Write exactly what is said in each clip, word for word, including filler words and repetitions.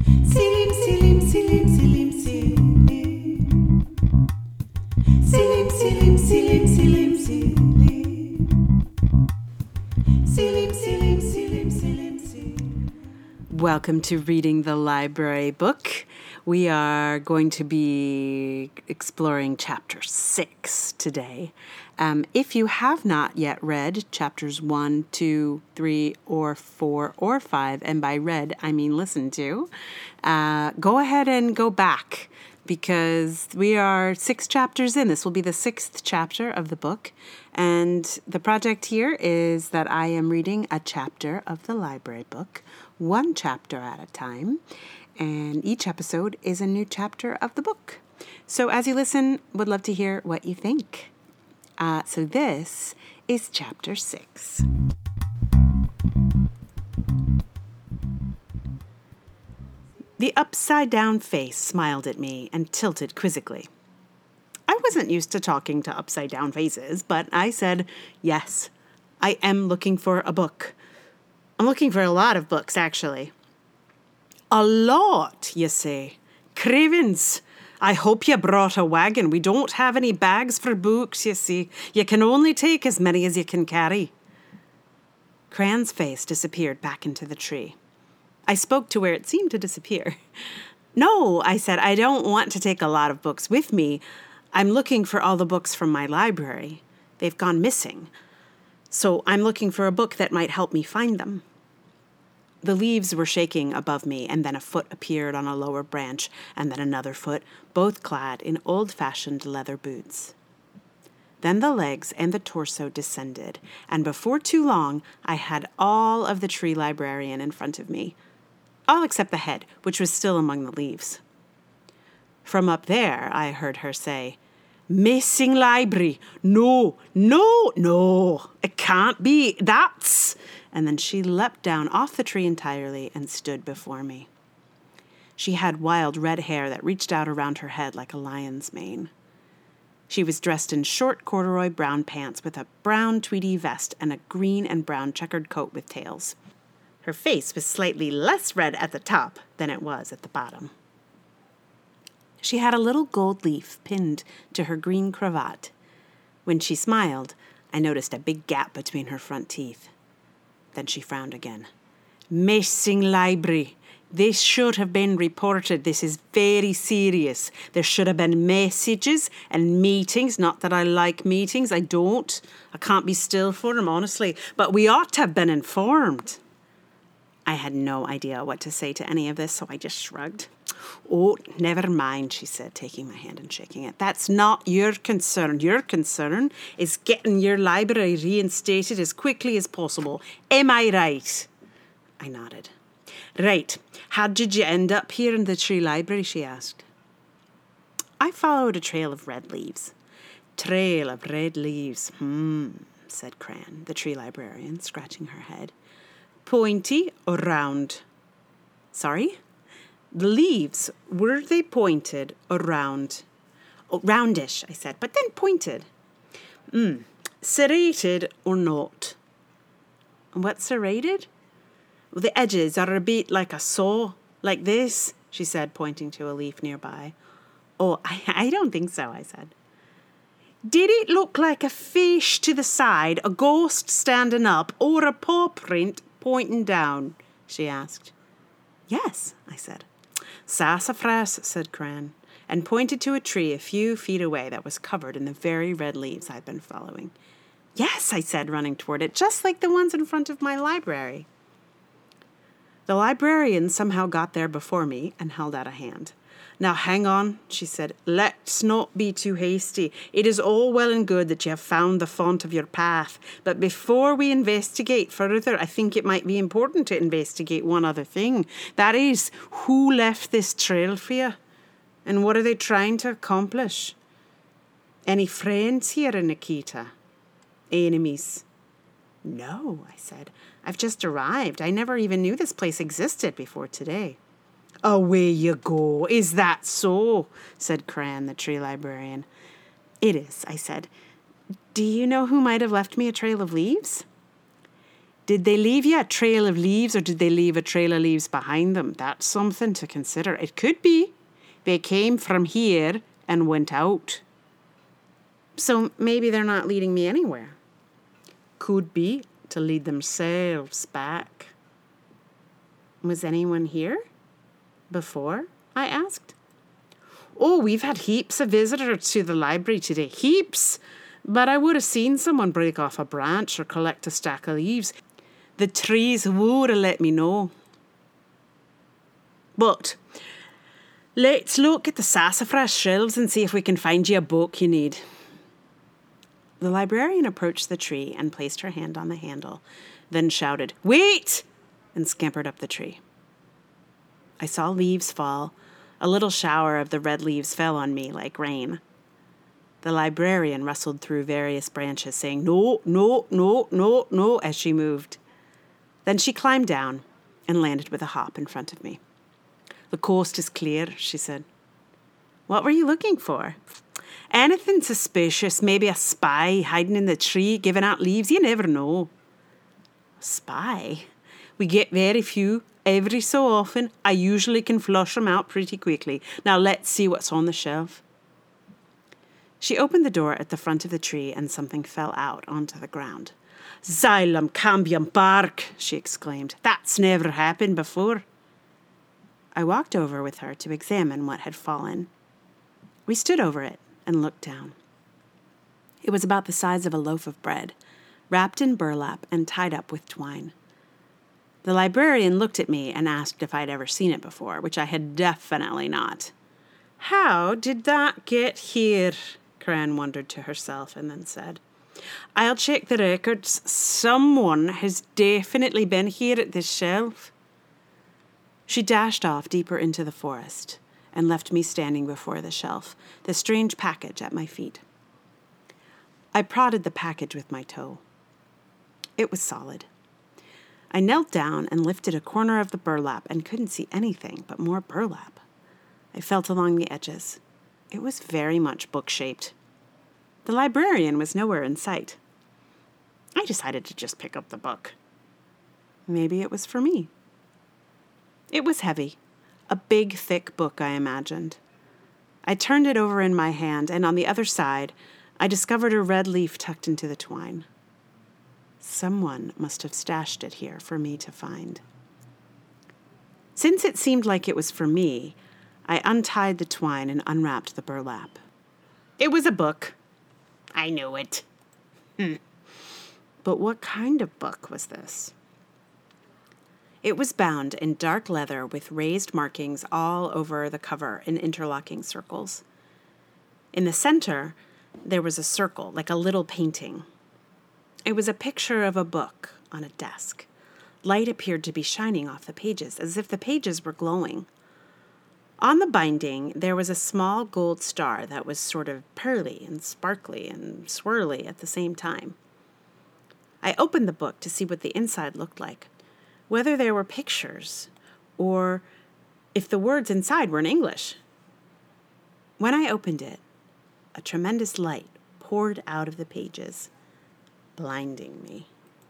Silim, silim, silim, silim, silim. Silim, silim, silim, silim, silim. Silim, silim, silim, silim, silim. Welcome to Reading the Library Book. We are going to be exploring chapter six today. Um, if you have not yet read chapters one, two, three, or four, or five, and by read, I mean listen to, uh, go ahead and go back because we are six chapters in. This will be the sixth chapter of the book. And the project here is that I am reading a chapter of the library book, one chapter at a time. And each episode is a new chapter of the book. So as you listen, would love to hear what you think. Uh, so this is chapter six. The upside-down face smiled at me and tilted quizzically. I wasn't used to talking to upside-down faces, but I said, yes, I am looking for a book. I'm looking for a lot of books, actually. A lot, you say. Cravens. I hope you brought a wagon. We don't have any bags for books, you see. You can only take as many as you can carry. Cran's face disappeared back into the tree. I spoke to where it seemed to disappear. No, I said, I don't want to take a lot of books with me. I'm looking for all the books from my library. They've gone missing. So I'm looking for a book that might help me find them. The leaves were shaking above me, and then a foot appeared on a lower branch, and then another foot, both clad in old-fashioned leather boots. Then the legs and the torso descended, and before too long, I had all of the tree librarian in front of me, all except the head, which was still among the leaves. From up there, I heard her say, "Missing library. No, no, no. It can't be. That's..." And then she leapt down off the tree entirely and stood before me. She had wild red hair that reached out around her head like a lion's mane. She was dressed in short corduroy brown pants with a brown tweedy vest and a green and brown checkered coat with tails. Her face was slightly less red at the top than it was at the bottom. She had a little gold leaf pinned to her green cravat. When she smiled, I noticed a big gap between her front teeth. Then she frowned again. Missing library. This should have been reported. This is very serious. There should have been messages and meetings. Not that I like meetings. I don't. I can't be still for them, honestly. But we ought to have been informed. I had no idea what to say to any of this, so I just shrugged. Oh, never mind, she said, taking my hand and shaking it. That's not your concern. Your concern is getting your library reinstated as quickly as possible. Am I right? I nodded. Right. How did you end up here in the tree library, she asked. I followed a trail of red leaves. Trail of red leaves. Hmm, said Cran, the tree librarian, scratching her head. Pointy or round? Sorry? The leaves, were they pointed or round? Oh, roundish, I said, but then pointed. Hmm, serrated or not? What's serrated? Well, the edges are a bit like a saw, like this, she said, pointing to a leaf nearby. Oh, I, I don't think so, I said. Did it look like a fish to the side, a ghost standing up, or a paw print pointing down? She asked. Yes, I said. Sassafras, said Cran, and pointed to a tree a few feet away that was covered in the very red leaves I'd been following. Yes, I said, running toward it, just like the ones in front of my library. The librarian somehow got there before me and held out a hand. Now hang on, she said. Let's not be too hasty. It is all well and good that you have found the font of your path, but before we investigate further, I think it might be important to investigate one other thing. That is, who left this trail for you? And what are they trying to accomplish? Any friends here in Nikita? Enemies? No, I said. I've just arrived. I never even knew this place existed before today. Away you go. Is that so? Said Cran, the tree librarian. It is, I said. Do you know who might have left me a trail of leaves? Did they leave you a trail of leaves or did they leave a trail of leaves behind them? That's something to consider. It could be they came from here and went out. So maybe they're not leading me anywhere. Could be to lead themselves back. Was anyone here before? I asked. Oh, we've had heaps of visitors to the library today. Heaps. But I would have seen someone break off a branch or collect a stack of leaves. The trees would have let me know. But let's look at the sassafras shelves and see if we can find you a book you need. The librarian approached the tree and placed her hand on the handle, then shouted, "Wait!" and scampered up the tree. I saw leaves fall. A little shower of the red leaves fell on me like rain. The librarian rustled through various branches, saying, "No, no, no, no, no," as she moved. Then she climbed down and landed with a hop in front of me. "The coast is clear," she said. "What were you looking for?" "Anything suspicious, maybe a spy hiding in the tree, giving out leaves. You never know." "Spy? We get very few. Every so often, I usually can flush them out pretty quickly. Now let's see what's on the shelf." She opened the door at the front of the tree and something fell out onto the ground. "Xylem cambium bark," she exclaimed. "That's never happened before." I walked over with her to examine what had fallen. We stood over it and looked down. It was about the size of a loaf of bread, wrapped in burlap and tied up with twine. The librarian looked at me and asked if I'd ever seen it before, which I had definitely not. "How did that get here?" Cran wondered to herself and then said, "I'll check the records. Someone has definitely been here at this shelf." She dashed off deeper into the forest and left me standing before the shelf, the strange package at my feet. I prodded the package with my toe. It was solid. I knelt down and lifted a corner of the burlap and couldn't see anything but more burlap. I felt along the edges. It was very much book-shaped. The librarian was nowhere in sight. I decided to just pick up the book. Maybe it was for me. It was heavy, a big, thick book, I imagined. I turned it over in my hand, and on the other side, I discovered a red leaf tucked into the twine. Someone must have stashed it here for me to find. Since it seemed like it was for me, I untied the twine and unwrapped the burlap. It was a book. I knew it. Hmm. But what kind of book was this? It was bound in dark leather with raised markings all over the cover in interlocking circles. In the center, there was a circle, like a little painting. It was a picture of a book on a desk. Light appeared to be shining off the pages, as if the pages were glowing. On the binding, there was a small gold star that was sort of pearly and sparkly and swirly at the same time. I opened the book to see what the inside looked like, whether there were pictures, or if the words inside were in English. When I opened it, a tremendous light poured out of the pages, blinding me.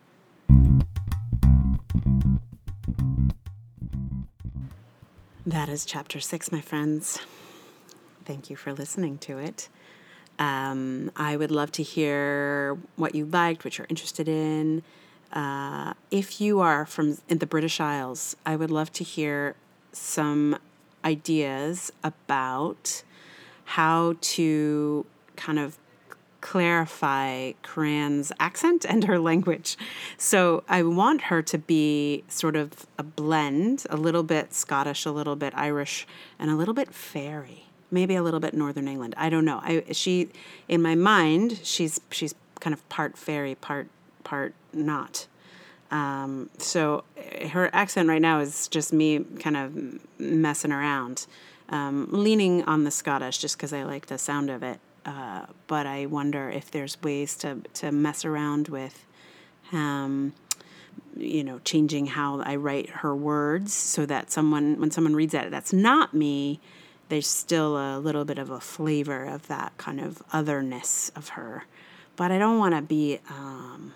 That is chapter six, my friends. Thank you for listening to it. Um, I would love to hear what you liked, what you're interested in. Uh, if you are from in the British Isles, I would love to hear some ideas about how to kind of clarify Cran's accent and her language. So I want her to be sort of a blend, a little bit Scottish, a little bit Irish, and a little bit fairy, maybe a little bit Northern England. I don't know. I she in my mind, she's she's kind of part fairy, part part not. Um, so her accent right now is just me kind of messing around, um, leaning on the Scottish just because I like the sound of it. Uh, but I wonder if there's ways to, to mess around with, um, you know, changing how I write her words so that someone, when someone reads that, that's not me, there's still a little bit of a flavor of that kind of otherness of her. But I don't want to be, um,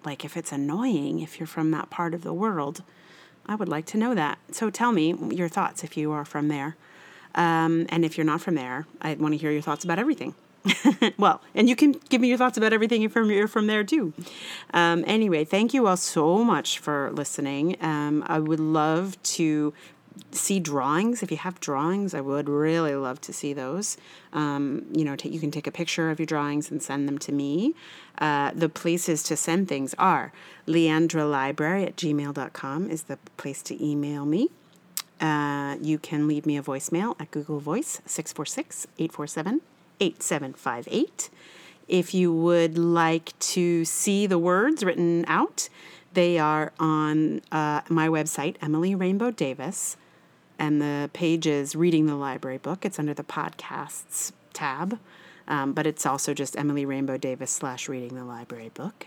Like if it's annoying, if you're from that part of the world, I would like to know that. So tell me your thoughts if you are from there. Um, and if you're not from there, I want to hear your thoughts about everything. Well, and you can give me your thoughts about everything if you're from there too. Um, anyway, thank you all so much for listening. Um, I would love to see drawings. If you have drawings, I would really love to see those. Um, you know, t- you can take a picture of your drawings and send them to me. Uh, the places to send things are leandralibrary at gmail dot com is the place to email me. Uh, you can leave me a voicemail at Google Voice, six four six, eight four seven, eight seven five eight. If you would like to see the words written out, they are on uh, my website, Emily Rainbow Davis, and the page is Reading the Library Book. It's under the podcasts tab, um, but it's also just Emily Rainbow Davis slash Reading the Library Book.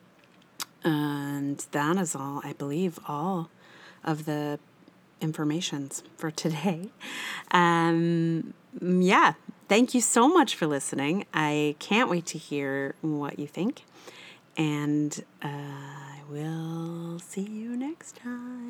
And that is all, I believe, all of the informations for today. Um, yeah, thank you so much for listening. I can't wait to hear what you think. And uh, I will see you next time.